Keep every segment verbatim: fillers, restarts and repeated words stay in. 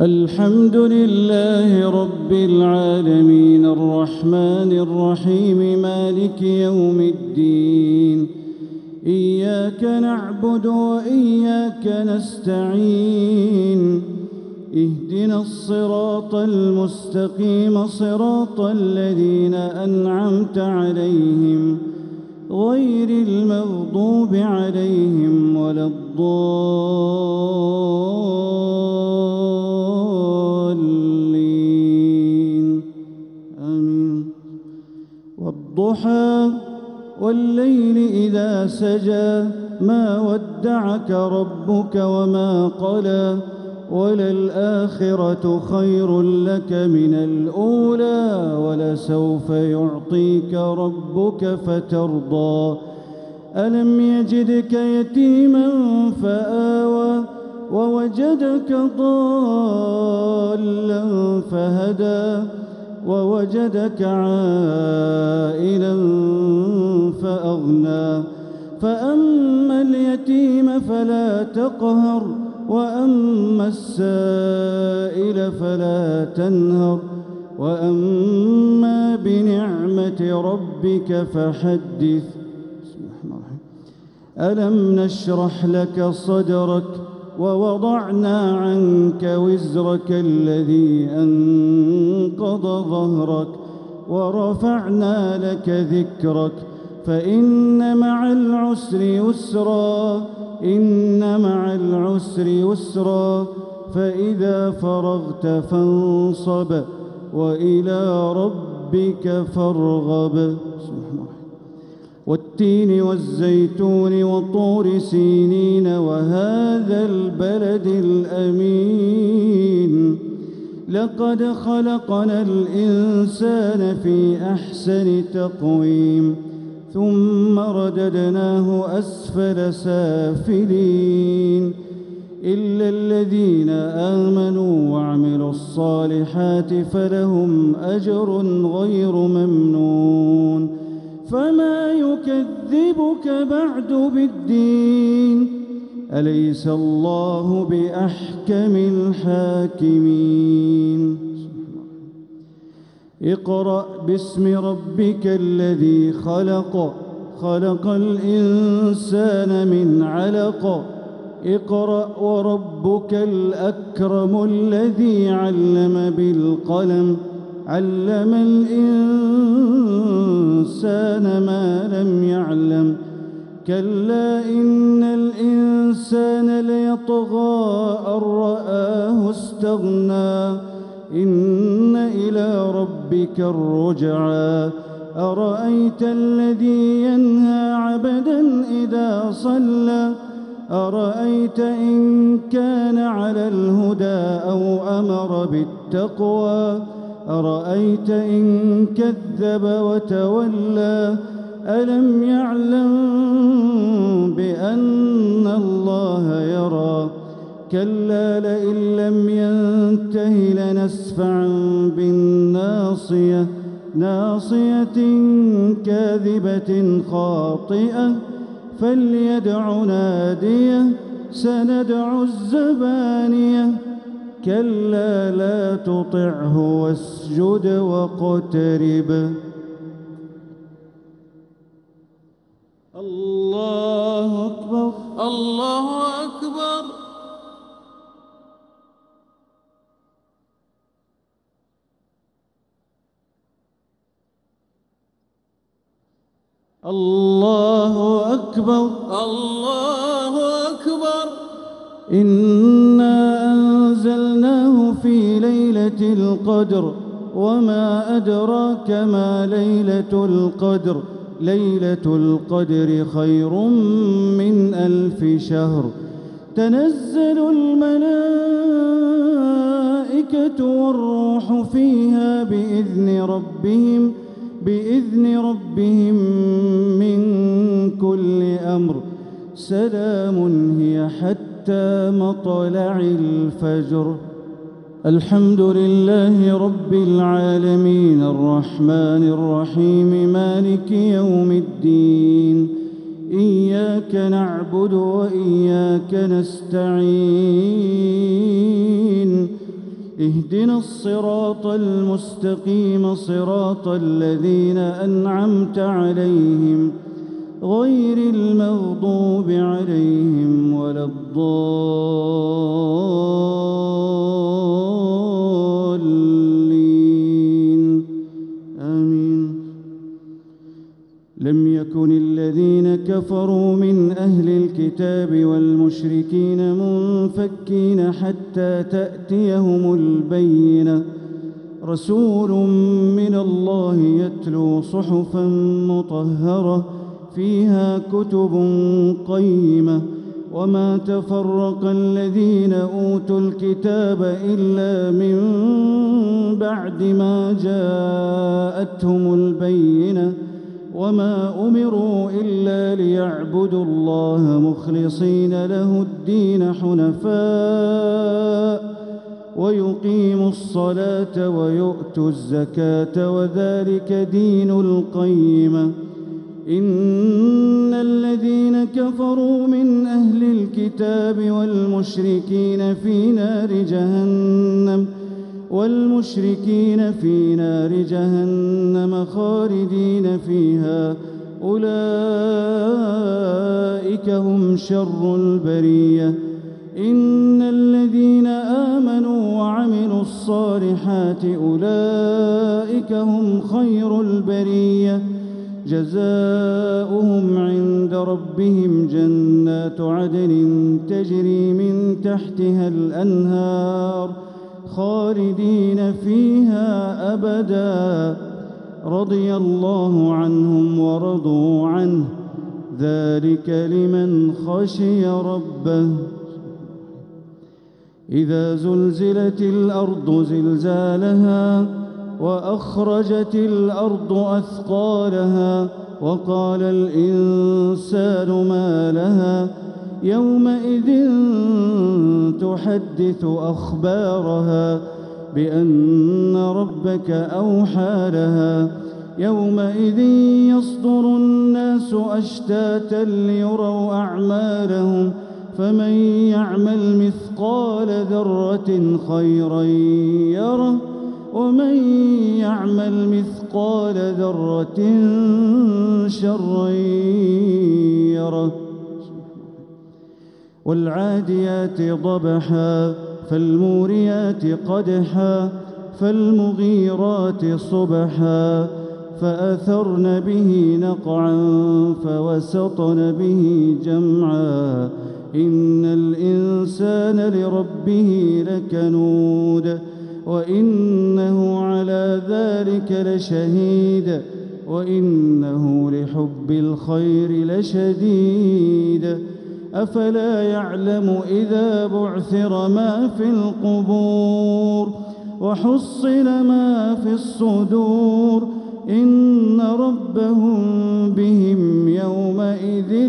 الحمد لله رب العالمين الرحمن الرحيم مالك يوم الدين. إياك نعبد وإياك نستعين. اهدنا الصراط المستقيم صراط الذين أنعمت عليهم غير المغضوب عليهم ولا الضالين آمين. والضحى والليل إذا سجى ما ودعك ربك وما قلى وللآخرة خير لك من الأولى ولسوف يعطيك ربك فترضى. ألم يجدك يتيما فآوى ووجدك ضالا فهدى ووجدك عائلا فأغنى. فأما اليتيم فلا تقهر وأما السائل فلا تنهر وأما بنعمة ربك فحدث. بسم الله الرحمن الرحيم. ألم نشرح لك صدرك ووضعنا عنك وزرك الذي أنقض ظهرك ورفعنا لك ذكرك فإن مع العسر يسرا إن مع العسر يسرا فإذا فرغت فانصب وإلى ربك فارغب. والتين والزيتون وطور سينين وهذا البلد الأمين لقد خلقنا الإنسان في أحسن تقويم ثم رددناه أسفل سافلين إلا الذين آمنوا وعملوا الصالحات فلهم أجر غير ممنون. فما يكذبك بعد بالدين أليس الله بأحكم الحاكمين. اقرأ باسم ربك الذي خلق خلق الإنسان من علق اقرأ وربك الأكرم الذي علم بالقلم علم الإنسان ما لم يعلم كلا إن الإنسان ليطغى أن رآه استغنى إن إلى ربك الرجعى. أرأيت الذي ينهى عبدا إذا صلى أرأيت إن كان على الهدى أو أمر بالتقوى أرأيت إن كذب وتولى ألم يعلم بأن الله يرى كلا لئن لم ينته لنسفعا بالناصية ناصية كاذبة خاطئة فليدع ناديه سندع الزبانية كلا لا تطعه واسجد واقترب. الله أكبر الله أكبر. الله أكبر الله أكبر. إنا أنزلناه في ليلة القدر وما أدراك ما ليلة القدر ليلة القدر خير من ألف شهر. تنزل الملائكة والروح فيها بإذن ربهم بإذن ربهم من كل أمر سلام هي حتى مطلع الفجر. الحمد لله رب العالمين الرحمن الرحيم مالك يوم الدين. إياك نعبد وإياك نستعين اهدنا الصراط المستقيم صراط الذين أنعمت عليهم غير المغضوب عليهم ولا الضالين آمين. لم يكن الذين كفروا من أهل الكتاب والمشركين منفكين حتى تأتيهم البينة رسول من الله يتلو صحفا مطهرة فيها كتب قيمة وما تفرق الذين أوتوا الكتاب إلا من بعد ما جاءتهم البينة وما أمروا إلا ليعبدوا الله مخلصين له الدين حنفاء ويقيموا الصلاة ويؤتوا الزكاة وذلك دين القيمة. إن الذين كفروا من أهل الكتاب والمشركين في نار جهنم والمشركين في نار جهنم خالدين فيها أولئك هم شر البرية. إن الذين آمنوا وعملوا الصالحات أولئك هم خير البرية جزاؤهم عند ربهم جنات عدن تجري من تحتها الأنهار خالدين فيها أبدا رضي الله عنهم ورضوا عنه ذلك لمن خشي ربه. إذا زلزلت الأرض زلزالها وأخرجت الأرض أثقالها وقال الإنسان ما لها يومئذ تحدث أخبارها بأن ربك أوحى لها يومئذ يصدر الناس أشتاتا ليروا أعمالهم فمن يعمل مثقال ذرة خيرا يره ومن يعمل مثقال ذرة شرا يره. والعاديات ضبحا فالموريات قدحا فالمغيرات صبحا فأثرن به نقعا فوسطن به جمعا إن الإنسان لربه لكنود وإنه على ذلك لشهيد وإنه لحب الخير لشديد. أفلا يعلم إذا بعثر ما في القبور وحصل ما في الصدور إن ربهم بهم يومئذ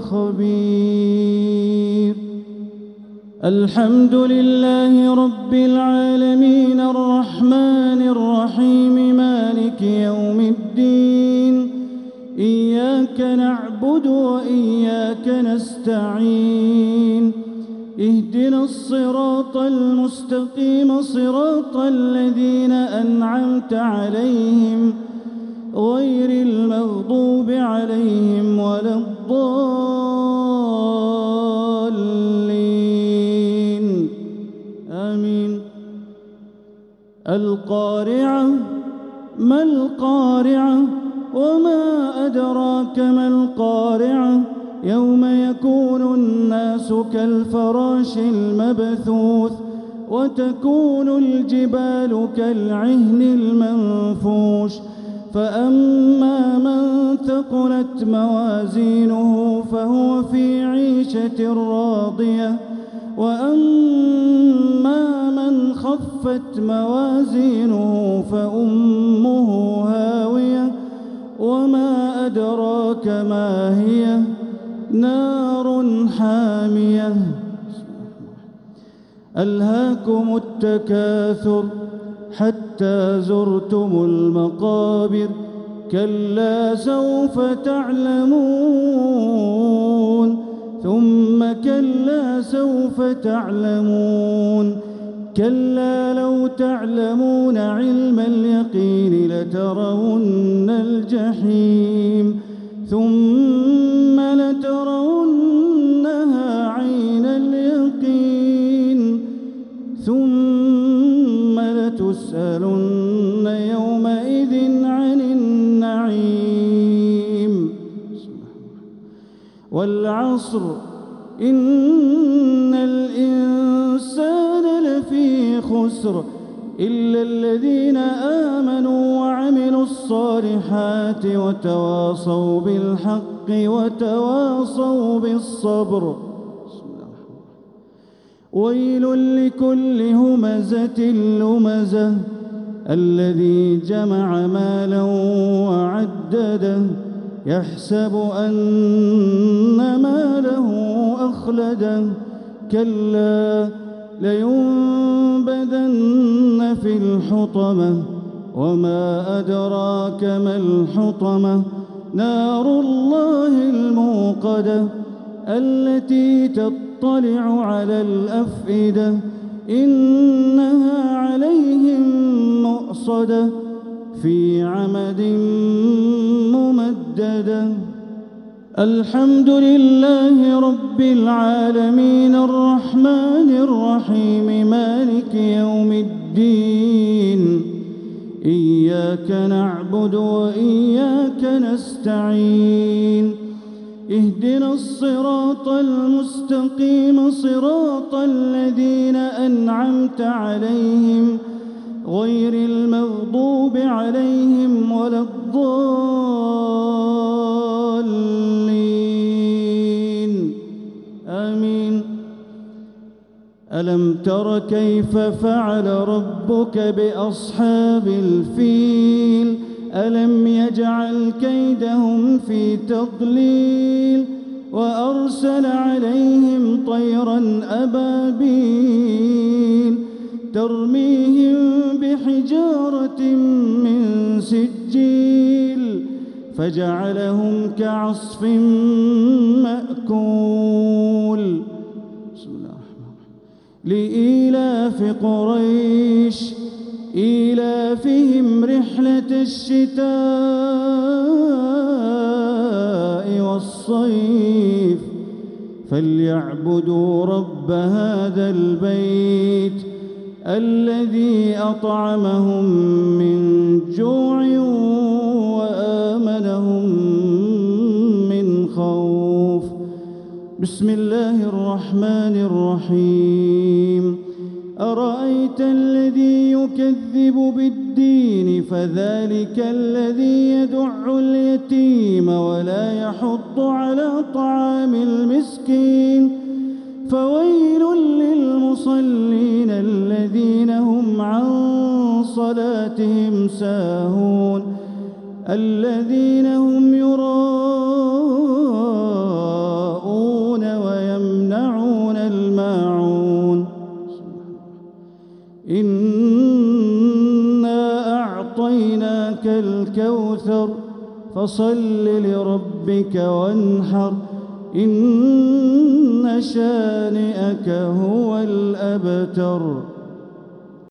لخبير. الحمد لله رب العالمين الرحمن الرحيم مالك يوم الدين إياك نعبد وإياك نستعين اهدنا الصراط المستقيم صراط الذين أنعمت عليهم غير المغضوب عليهم ولا الضالين آمين. القارعة ما القارعة وما أدراك ما القارعة يوم يكون الناس كالفراش المبثوث وتكون الجبال كالعهن المنفوش فأما من ثقلت موازينه فهو في عيشة راضية وأما من خفت موازينه فأمه هاوية وما أدراك ما هي نار حامية. ألهاكم التكاثر حتى زرتم المقابر كلا سوف تعلمون ثم كلا سوف تعلمون كلا لو تعلمون علم اليقين لترون الجحيم ثم لترونها عين اليقين ثم لتسألن يومئذ عن النعيم. والعصر إن الإنسان لفي خسر إلا الذين آمنوا وعملوا الصالحات وتواصوا بالحق وتواصوا بالصبر. ويل لكل همزة لمزة الذي جمع مالا وعدده يحسب أن ماله أخلده كلا لينبذن في الحطمة وما أدراك ما الحطمة نار الله الموقدة التي تطلع على الأفئدة إنها عليهم مؤصدة في عمد ممددة. الحمد لله رب العالمين الرحمن الرحيم مالك يوم الدين إياك نعبد وإياك نستعين اهدنا الصراط المستقيم صراط الذين أنعمت عليهم غير المغضوب عليهم ولا الضالين آمين. ألم تر كيف فعل ربك بأصحاب الفيل ألم يجعل كيدهم في تضليل وأرسل عليهم طيرا أبابيل ترميهم بحجارة من سجيل فجعلهم كعصف مأكول. بسم الله الرحمن الرحيم. لإيلاف قريش إيلافهم رحلة الشتاء والصيف فليعبدوا رب هذا البيت الذي أطعمهم من جوع وآمنهم من خوف. بسم الله الرحمن الرحيم. أرأيت الذي يكذب بالدين فذلك الذي يدع اليتيم ولا يحض على طعام المسكين فويل للمصلين الذين هم عن صلاتهم ساهون الذين هم يراءون ويمنعون الماعون. إنا أعطيناك الكوثر فصل لربك وانحر إن شانئك هو الأبتر.